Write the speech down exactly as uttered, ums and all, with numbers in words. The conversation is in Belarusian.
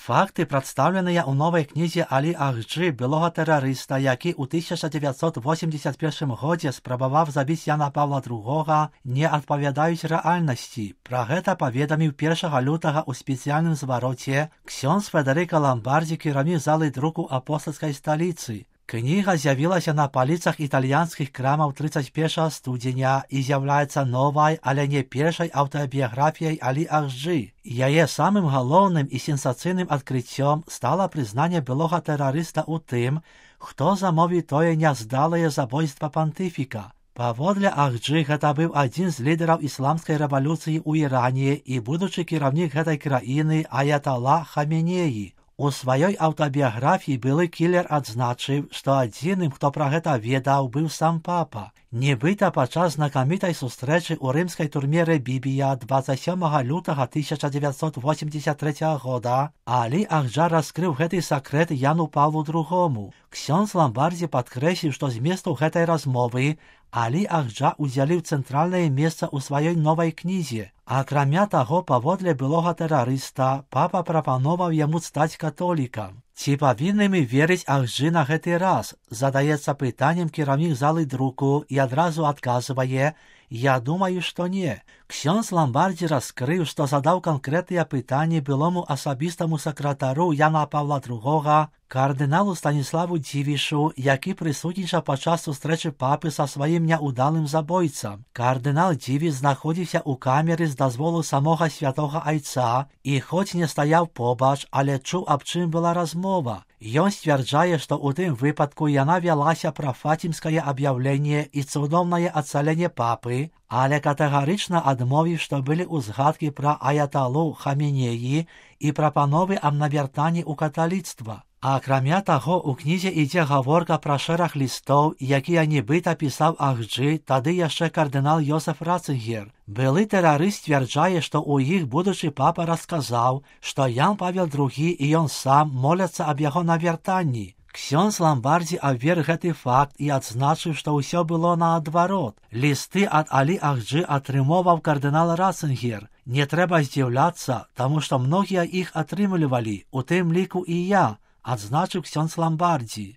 Факти, представленыя ў новай кнізе Алі Ахджы, былога тэрарыста, які ў тысяча дзевяцьсот восемьдесят першым годзе спрабаваў забіць Яна Павла другога, не адпавядаюць рэальнасці. Пра гэта паведаміў першага лютага ў спецыяльным звароце ксёндз Федэрыка Ламбардзі, кіраўнік залы друку апостальскай сталіцы. Кніга з'явілася на паліцах італьянскіх крамаў тридцать першага студзеня і з'яўляецца новай, але не першай аўтабіяграфіяй Алі Ахджы. Яе самым галоўным і сенсацыйным адкрыццём стала прызнанне былога тэрарыста ў тым, хто замовіў тое няздалае забойства пантыфіка. Паводле Ахджы, гэта быў адзін з лідараў ісламскай рэвалюцыі ў Іране і будучы кіраўнік гэтай краіны Аяталла Хаменеі. У сваёй аўтабіяграфіі былы кілер адзначыў, што адзіным, хто пра гэта ведаў, быў сам папа. Нібыта падчас знакамітай сустрэчы ў рымскай турме Ребібія двадцать сёмага лютага тысяча дзевяцьсот восемьдесят трэцяга года Алі Ахджа раскрыў гэты сакрэт Яну Павлу другому. Ксёндз Ламбардзі падкрэсліў, што зместу гэтай размовы Алі Ахджа ўдзяліў цэнтральнае месца ў сваёй новай кнізе. Акрамя таго, паводле былога тэрарыста, папа прапановаў яму стаць католікам. Ці павінны мы верыць Ахджы на гэты раз? Задаецца пытаннем кіраўнік залы друку і адразу адказвае: «Я думаю, што не». Ксёндз Ламбардзі раскрыў, што задаў канкрэтныя пытанні былому асабістаму сакратару Яна Павла другога, кардыналу Станіславу Дзівішу, які прысутнічаў падчас сустрэчы папы са сваім няўдалым забойцам. Кардынал Дзівіш знаходзіўся ў камеры з дазволу самога святога айца і хоць не стаяў побач, але чуў, аб чым была размова. Ён сцвярджае, што ў тым выпадку яна вялася пра фацімскае аб'яўленне і цудоўнае ацаленне папы, але катэгарычна адмовіў, што былі ўзгадкі пра Аяталлу Хаменеі і прапановы аб навяртанні ў каталіцтва. Акрамя таго, у кнізе ідзе гаворка пра шэраг лістоў, якія нібыта пісаў Ахджы, тады яшчэ кардынал Йосеф Ратцынгер. Былы тэрарыст сцвярджае, што ў іх будучы папа расказаў, што Ян Павел другі і ён сам моляцца аб яго навяртанні. Ксёндз Ламбардзі абверг гэты факт і адзначыў, што ўсё было наадварот. Лісты ад Алі Ахджы атрымоўваў кардынал Ратцынгер. Не трэба здзіўляцца, таму што многія іх атрымлівалі, у тым ліку і я, адзначыў ксёндз Ламбардзі.